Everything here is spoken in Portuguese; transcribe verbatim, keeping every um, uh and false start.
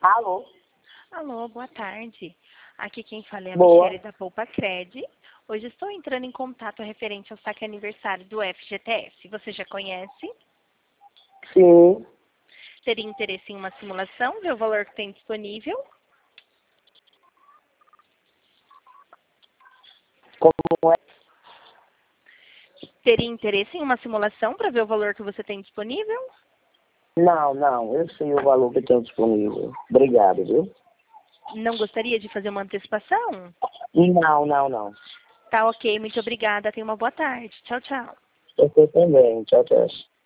Alô? Alô, boa tarde. Aqui quem fala é a Boa. Michele da Poupa Cred. Hoje estou entrando em contato referente ao saque aniversário do F G T S. Você já conhece? Sim. Teria interesse em uma simulação, ver o valor que tem disponível? Como é? Teria interesse em uma simulação para ver o valor que você tem disponível? Não, não. Eu sei o valor que tem disponível. Obrigado, viu? Não gostaria de fazer uma antecipação? Não, não, não. Tá ok, muito obrigada. Tenha uma boa tarde. Tchau, tchau. Você também. Tchau, tchau.